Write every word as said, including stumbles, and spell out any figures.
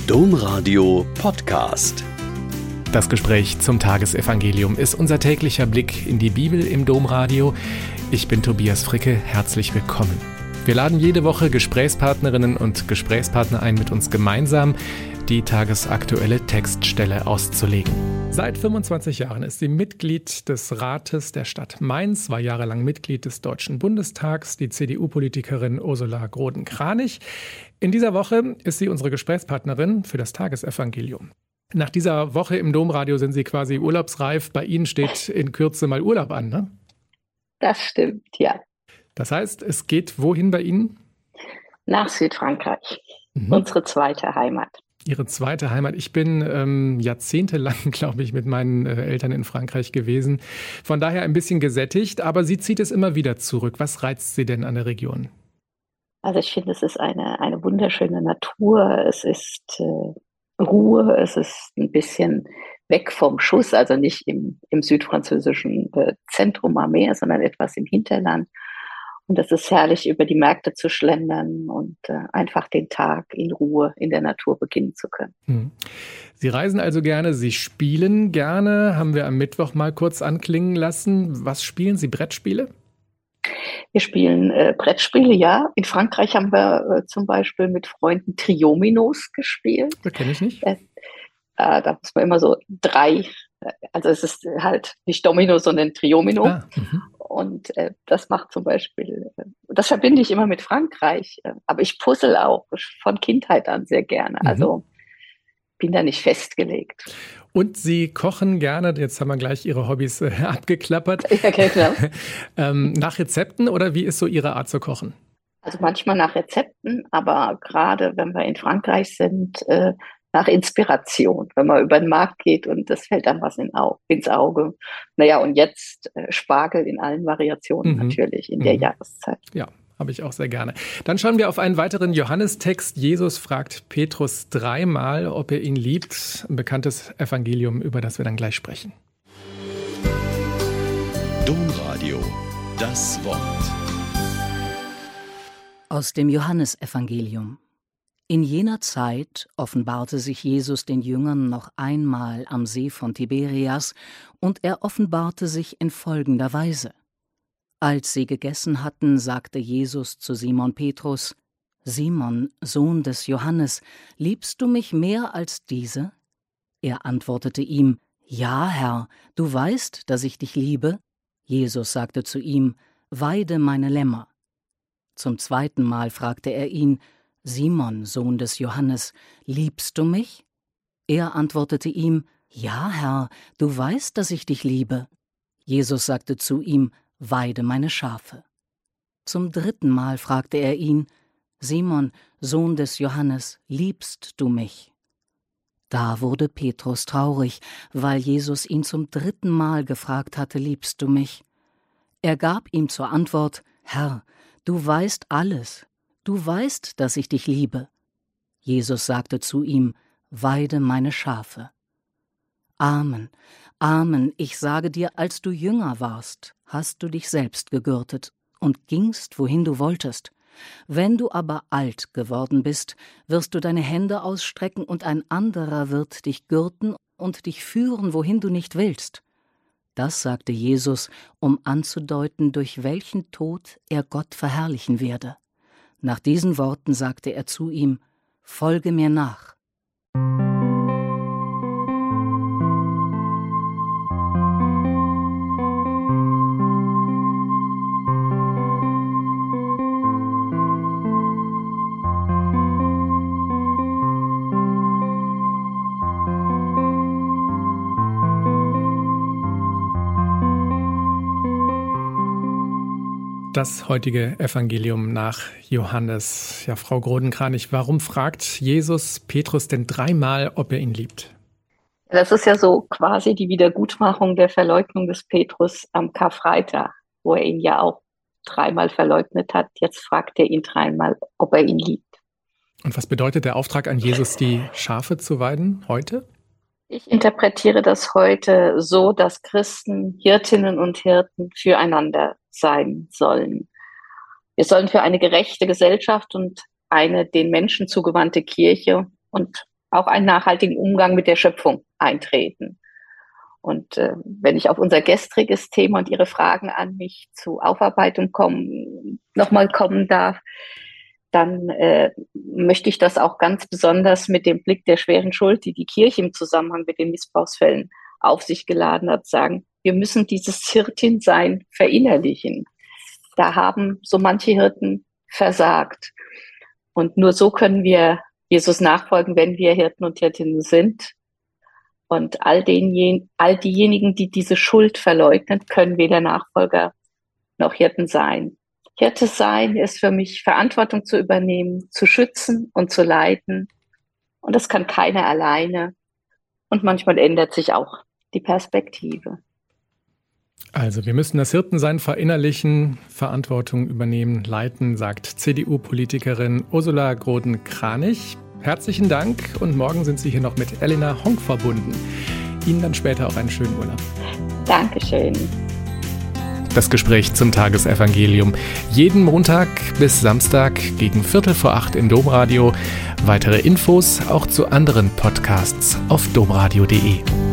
Domradio Podcast. Das Gespräch zum Tagesevangelium ist unser täglicher Blick in die Bibel im Domradio. Ich bin Tobias Fricke, herzlich willkommen. Wir laden jede Woche Gesprächspartnerinnen und Gesprächspartner ein, mit uns gemeinsam die tagesaktuelle Textstelle auszulegen. Seit fünfundzwanzig Jahren ist sie Mitglied des Rates der Stadt Mainz, war jahrelang Mitglied des Deutschen Bundestags, die C D U-Politikerin Ursula Groden-Kranich. In dieser Woche ist sie unsere Gesprächspartnerin für das Tagesevangelium. Nach dieser Woche im Domradio sind Sie quasi urlaubsreif. Bei Ihnen steht in Kürze mal Urlaub an, ne? Das stimmt, ja. Das heißt, es geht wohin bei Ihnen? Nach Südfrankreich, Mhm. unsere zweite Heimat. Ihre zweite Heimat. Ich bin ähm, jahrzehntelang, glaube ich, mit meinen äh, Eltern in Frankreich gewesen. Von daher ein bisschen gesättigt, aber sie zieht es immer wieder zurück. Was reizt Sie denn an der Region? Also ich finde, es ist eine, eine wunderschöne Natur, es ist äh, Ruhe, es ist ein bisschen weg vom Schuss, also nicht im, im südfranzösischen äh, Zentrum am Meer, sondern etwas im Hinterland. Und es ist herrlich, über die Märkte zu schlendern und äh, einfach den Tag in Ruhe in der Natur beginnen zu können. Hm. Sie reisen also gerne, Sie spielen gerne, haben wir am Mittwoch mal kurz anklingen lassen. Was spielen Sie, Brettspiele? Wir spielen äh, Brettspiele, ja. In Frankreich haben wir äh, zum Beispiel mit Freunden Triominos gespielt. Das kenne ich nicht. Äh, äh, da muss man immer so drei, äh, also es ist halt nicht Domino, sondern Triomino. Ah, mhm. Und äh, das macht zum Beispiel, äh, das verbinde ich immer mit Frankreich. Äh, aber ich puzzle auch von Kindheit an sehr gerne. Mhm. Also bin da nicht festgelegt. Und Sie kochen gerne, jetzt haben wir gleich Ihre Hobbys äh, abgeklappert. Ja, genau. ähm, nach Rezepten oder wie ist so Ihre Art zu kochen? Also manchmal nach Rezepten, aber gerade wenn wir in Frankreich sind, äh, nach Inspiration, wenn man über den Markt geht und das fällt dann was in Au- ins Auge. Naja, und jetzt äh, Spargel in allen Variationen Mhm. natürlich in der Mhm. Jahreszeit. Ja, habe ich auch sehr gerne. Dann schauen wir auf einen weiteren Johannestext. Jesus fragt Petrus dreimal, ob er ihn liebt. Ein bekanntes Evangelium, über das wir dann gleich sprechen. Domradio, das Wort. Aus dem Johannesevangelium. In jener Zeit offenbarte sich Jesus den Jüngern noch einmal am See von Tiberias, und er offenbarte sich in folgender Weise. Als sie gegessen hatten, sagte Jesus zu Simon Petrus: »Simon, Sohn des Johannes, liebst du mich mehr als diese?« Er antwortete ihm: »Ja, Herr, du weißt, dass ich dich liebe.« Jesus sagte zu ihm: »Weide meine Lämmer.« Zum zweiten Mal fragte er ihn: »Simon, Sohn des Johannes, liebst du mich?« Er antwortete ihm: »Ja, Herr, du weißt, dass ich dich liebe.« Jesus sagte zu ihm: »Weide meine Schafe.« Zum dritten Mal fragte er ihn: »Simon, Sohn des Johannes, liebst du mich?« Da wurde Petrus traurig, weil Jesus ihn zum dritten Mal gefragt hatte: »Liebst du mich?« Er gab ihm zur Antwort: »Herr, du weißt alles. Du weißt, dass ich dich liebe.« Jesus sagte zu ihm: »Weide meine Schafe.« Amen, Amen, ich sage dir, als du jünger warst, hast du dich selbst gegürtet und gingst, wohin du wolltest. Wenn du aber alt geworden bist, wirst du deine Hände ausstrecken, und ein anderer wird dich gürten und dich führen, wohin du nicht willst. Das sagte Jesus, um anzudeuten, durch welchen Tod er Gott verherrlichen werde. Nach diesen Worten sagte er zu ihm: »Folge mir nach.« Das heutige Evangelium nach Johannes. Ja, Frau Groden-Kranich, warum fragt Jesus Petrus denn dreimal, ob er ihn liebt? Das ist ja so quasi die Wiedergutmachung der Verleugnung des Petrus am Karfreitag, wo er ihn ja auch dreimal verleugnet hat. Jetzt fragt er ihn dreimal, ob er ihn liebt. Und was bedeutet der Auftrag an Jesus, die Schafe zu weiden heute? Ich interpretiere das heute so, dass Christen Hirtinnen und Hirten füreinander sein sollen. Wir sollen für eine gerechte Gesellschaft und eine den Menschen zugewandte Kirche und auch einen nachhaltigen Umgang mit der Schöpfung eintreten. Und äh, wenn ich auf unser gestriges Thema und Ihre Fragen an mich zu Aufarbeitung kommen, nochmal kommen darf, dann äh, möchte ich das auch ganz besonders mit dem Blick der schweren Schuld, die die Kirche im Zusammenhang mit den Missbrauchsfällen auf sich geladen hat, sagen, wir müssen dieses Hirtinsein verinnerlichen. Da haben so manche Hirten versagt. Und nur so können wir Jesus nachfolgen, wenn wir Hirten und Hirtinnen sind. Und all, den, all diejenigen, die diese Schuld verleugnen, können weder Nachfolger noch Hirten sein. Hirte sein ist für mich, Verantwortung zu übernehmen, zu schützen und zu leiten. Und das kann keiner alleine. Und manchmal ändert sich auch die Perspektive. Also wir müssen das Hirtensein verinnerlichen, Verantwortung übernehmen, leiten, sagt C D U-Politikerin Ursula Groden-Kranich. Herzlichen Dank und morgen sind Sie hier noch mit Elena Honk verbunden. Ihnen dann später auch einen schönen Urlaub. Dankeschön. Das Gespräch zum Tagesevangelium. Jeden Montag bis Samstag gegen Viertel vor acht im Domradio. Weitere Infos auch zu anderen Podcasts auf domradio punkt de.